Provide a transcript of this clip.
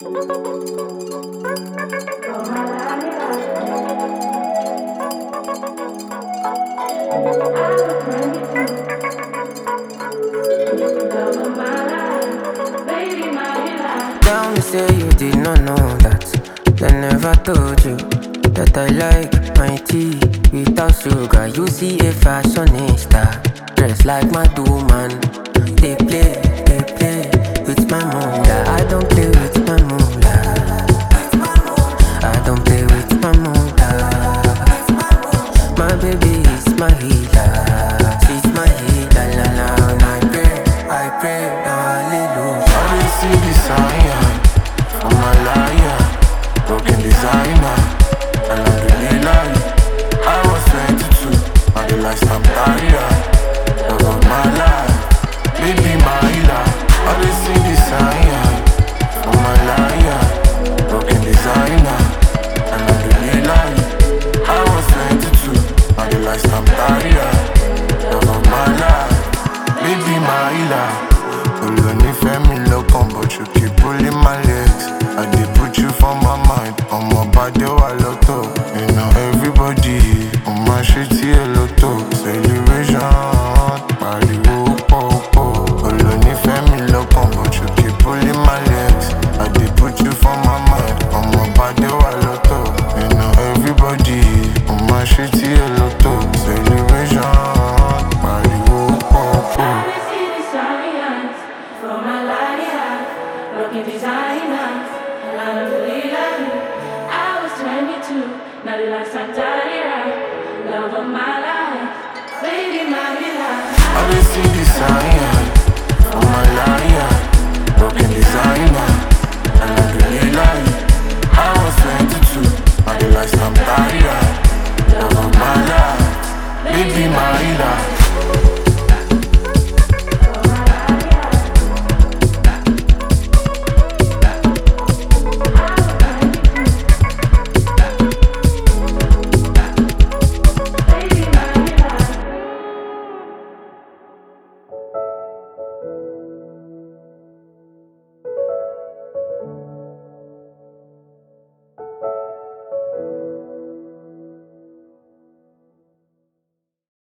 Tell me say you did not know that. They never told you that I like my tea without sugar. You see a fashionista dressed like my man. They play with my moolah. I don't play with my moolah. I don't play with my moolah. My baby is my healer. She's my healer. La la. And I pray, hallelujah. I didn't see the sign for my liar, broken designer, and I really lie. I was 22, now the lifetime tired. Love of my life, baby my healer. I didn't see the sign for my liar, broken designer, and I really lie. I was 22, now the lifetime tired. Love of my life, baby my healer. Olunife mi lọ́kàn, but you keep pulling my legs. I dey put you for my mind. Ọmọ bàdé wà lọ́tọ̀. You know everybody, mo máa ṣe tí ẹ lọ́tọ̀. Celebration, pariwo pọ̀pọ̀. Olunife mi lọ́kàn, but you keep pulling my legs. I dey put you for my mind. Ọmọ bàdé wà lọ́tọ̀. You know everybody, mo máa ṣe tí ẹ lọ́tọ̀. Celebration, pariwo pọ̀pọ̀. Looking designers, and I don't believe like you. I was 22, now the lifetime tired. Love of my life, baby, my life. I didn't see the sign for my liar, broken designer.